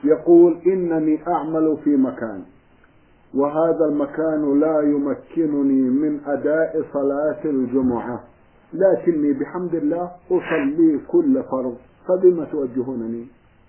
يقول إنني أعمل في مكان، وهذا المكان لا يمكنني من أداء صلاة الجمعة، لكني بحمد الله أصلي كل فرض، فبما توجهونني؟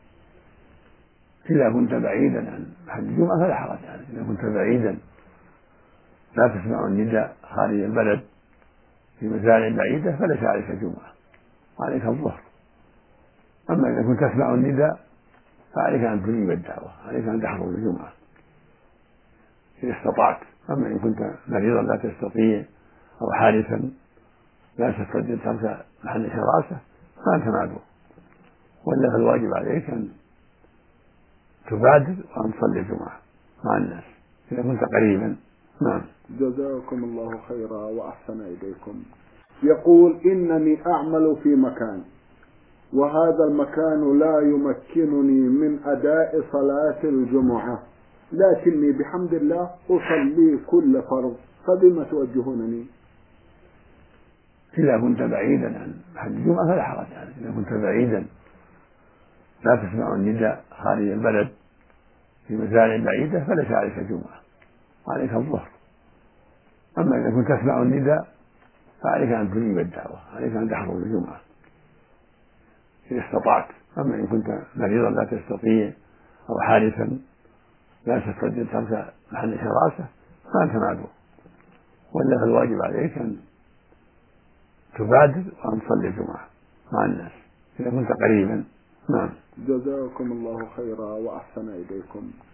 إذا كنت بعيدا عن محل الجمعة فلا حرج عليك. إذا كنت بعيدا لا تسمع النداء خارج البلد في مزارع بعيدة فليس عليك الجمعة، عليك الظهر. أما إذا كنت تسمع النداء فعليك أن تجيب الدعوة، عليك أن تحضر الجمعة إذا استطعت. أما إن كنت مريضا لا تستطيع أو حادثا لا تستطيع ترك محل حراسة فأنت معذور، ولا فالواجب عليك أن تبادر وأن تصلي الجمعة مع الناس إذا كنت قريبا. نعم. جزاكم الله خيرا وأحسن إليكم. يقول إنني أعمل في مكان، وهذا المكان لا يمكنني من أداء صلاة الجمعة، لكني بحمد الله أصلي كل فرض، فبما توجهونني؟ إذا كنت بعيدا عن محل الجمعة فلا حرج عليك. إذا كنت بعيدا لا تسمع النداء خارج البلد في مزارع بعيدة فليس عليك الجمعة، عليك الظهر. أما إذا كنت تسمع النداء فعليك أن تجيب الدعوة، عليك أن تحضر الجمعة إذا استطعت. أما إن كنت مريضا لا تستطيع أو حادثا لا تستطيع ترك محل حراسة فأنت معذور، ولا فالواجب عليك أن تبادر وأن تصلي الجمعة مع الناس إذا كنت قريبا. نعم. جزاكم الله خيرا وأحسن إليكم.